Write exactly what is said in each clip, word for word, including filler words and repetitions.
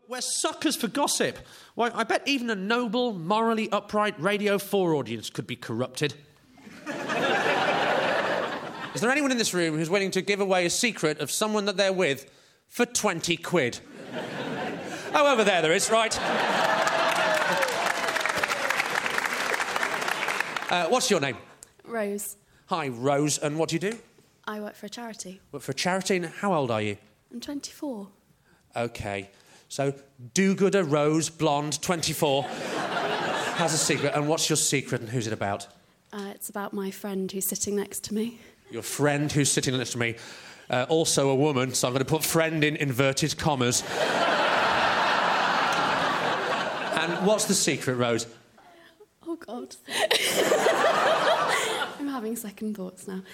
We're suckers for gossip. Why, I bet even a noble, morally upright Radio four audience could be corrupted. Is there anyone in this room who's willing to give away a secret of someone that they're with for twenty quid? Oh, over there there is, right. uh, what's your name? Rose. Hi, Rose. And what do you do? I work for a charity. Work for a charity? And how old are you? I'm twenty-four. OK. So, do-gooder, Rose, blonde, twenty-four, has a secret. And what's your secret and who's it about? Uh, it's about my friend who's sitting next to me. Your friend who's sitting next to me. Uh, also a woman, so I'm going to put friend in inverted commas. And what's the secret, Rose? Oh, God. I'm having second thoughts now.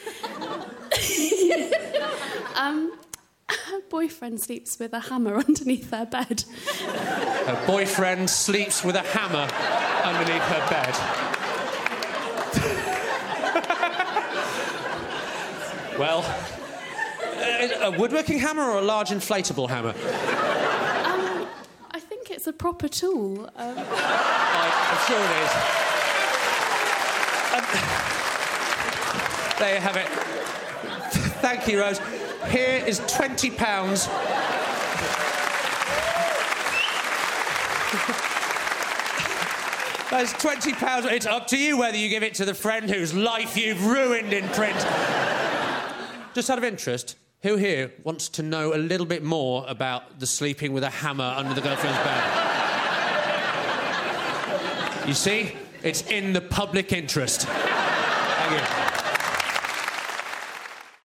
um... Her boyfriend sleeps with a hammer underneath their bed. Her boyfriend sleeps with a hammer underneath her bed. Well, a woodworking hammer or a large inflatable hammer? Um, I think it's a proper tool. Um... I, I'm sure it is. Um, there you have it. Thank you, Rose. Here is twenty pounds. That's twenty pounds. It's up to you whether you give it to the friend whose life you've ruined in print. Just out of interest, who here wants to know a little bit more about the sleeping with a hammer under the girlfriend's bed? You see? It's in the public interest. Thank you.